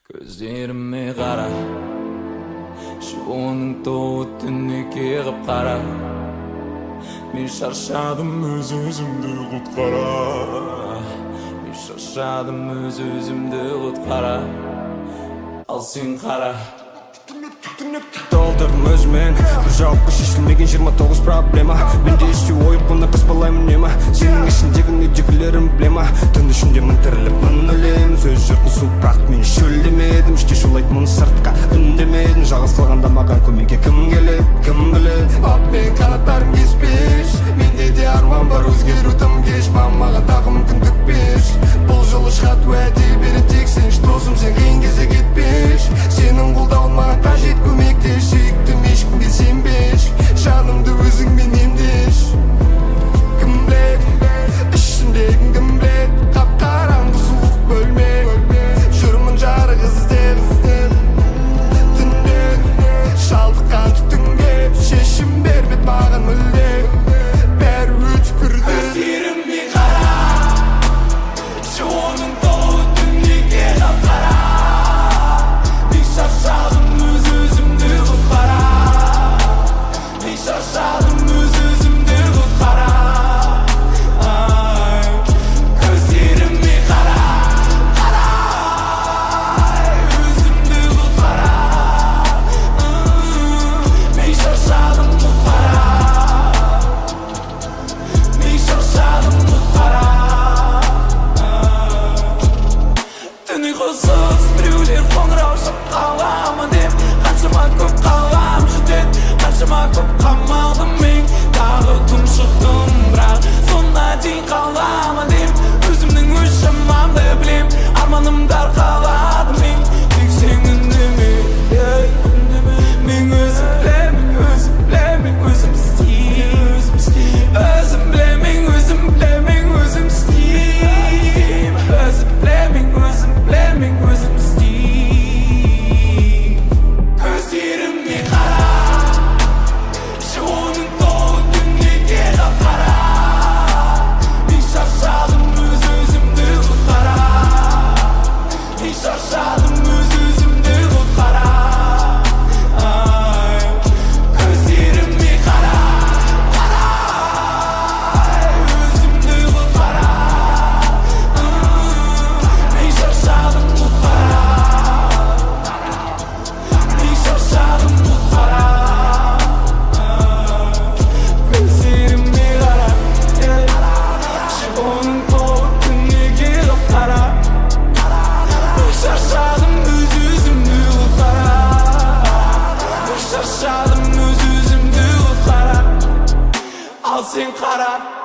Gözlerime qara, Şuoның тоғытын екеғіп қара. Мен шаршадым өз-өзімді құтқара. Мен шаршадым өз-өзімді құтқара. Ал сен қара. Толтырдым өзімен бір жауапқа шешілмеген 29 проблема. Менде іште ойып бұны қыспалаймын нема. Сенің ішіндегі нүдегілерім білема. Түн ішінде мың тіріліп мың өлем. Сөз жұртын су бірақ мен шөлдемедім. Іште шулайтмын сыртқа үндемедім. Жалғыз қалғанда маған көмекке кім келеді, кім біледі. Ап мен қанаттарым кеспеш. Менде де арман бар, өзгеру тым кеш. Маған тағы мүмкіндік беш. Бұл жолы шығат уәде береді тек сен. Досым сен қиын кезде кетпеш. Сенің қолдауын маған қажет, көмектес. Сүйіктім ешкімге сенбеш. Жанымды өзіңмен емдеш. Кім біледі, ішімдегін кім біледі. Қап-қараңғы суық бөлме. Жүрмін жарық іздеп. Түнде шалдыққан түтінге шешім бермеді маған мүлде. Бәрі өткірді. Көздеріме қара, Шуоның тоғытын екеғіп қара. Мен шаршадым өз-өзімді құтқара. Мен шаршадым өз-өзімді құтқара. Көздеріме қара, өзімді құтқара. Мен шаршадым құтқара. Мен шаршадым құтқара. Түн ұйқысыз біреулер қоңырау шаққаламын деп. Қаншама көп қалам жүдет, қаншама көп қамалдым мен. Тағы тұншықтым бірақ соңына дейін қаламын деп. Өзімнің өз шамамды білем, арманымды арқаладым мен. Тек сен үндеме, мен өзім білемін, өзім істеймін. Өзім білемін, өзім білемін, өзім істеймін. Өзім білемін, өзім істеймін. Көздеріме қара, Шуоның тоғытын екеғіп қара. Мен шаршадым өз-өзімді құтқара. Мен шаршадым өз-өзімді құтқара. Көздеріме қара, өзімді құтқара. Мен шаршадым құтқара. Мен шаршадым құтқара. Көздеріме қара, Шуоның тоғытын екеғіп қара. Мен шаршадым өз-өзімді құтқара. Мен шаршадым өз-өзімді құтқара. Ал сен қара.